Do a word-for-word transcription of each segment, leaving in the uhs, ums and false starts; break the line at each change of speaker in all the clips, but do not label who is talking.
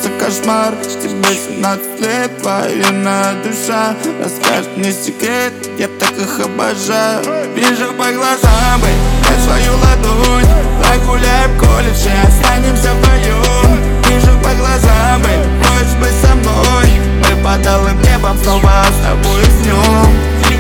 снится кошмар. Тебе семнадцать лет, военная душа. Расскажет мне секрет, я так их обожаю. Вижу по глазам, бэй, дай свою ладонь. Прогуляем колледж и останемся вдвоем. Вижу по глазам, бэй, хочешь быть со мной? Мы под алым небом снова с тобой уснем.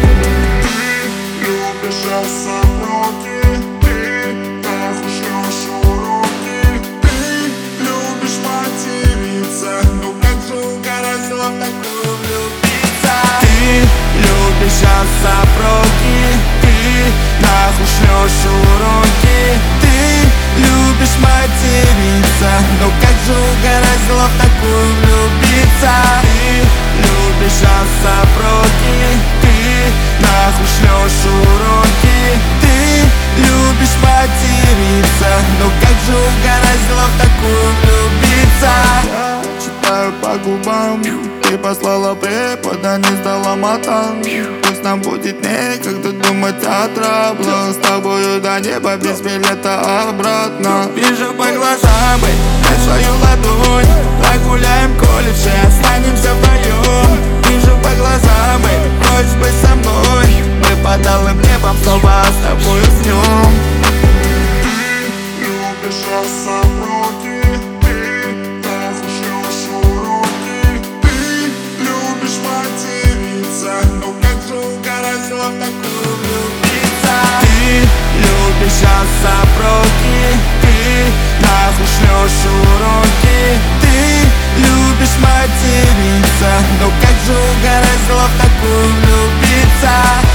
Любишь особняки, ты нахуй шлёшь уроки. Ты любишь материться, ну как же угораздило в такую влюбиться.
Ты любишь особняки, ты нахуй шлёшь уроки. Ты любишь материться, ну как же угораздило в такую влюбиться. Ты любишь особняки, ты нахуй шлёшь уроки. Ты любишь материться, ну как же угораздило в такую влюбиться. Я читаю по губам, ты послала препода, не сдала матан. Пусть нам будет некогда думать о траблах. С тобою до неба без билета обратно. Вижу по глазам, бэй, дай свою ладонь. Прогуляем колледж и останемся вдвоем. Вижу по глазам, бэй, хочешь быть со мной? Мы под алым небом снова с тобой уснем.
Ты любишь особняки, ты нахуй шлёшь уроки. Ты любишь материться, ну как же угораздило в такую влюбиться.
Ты любишь особняки, ты нахуй шлёшь уроки. Ты любишь материться, ну как же угораздило в такую влюбиться.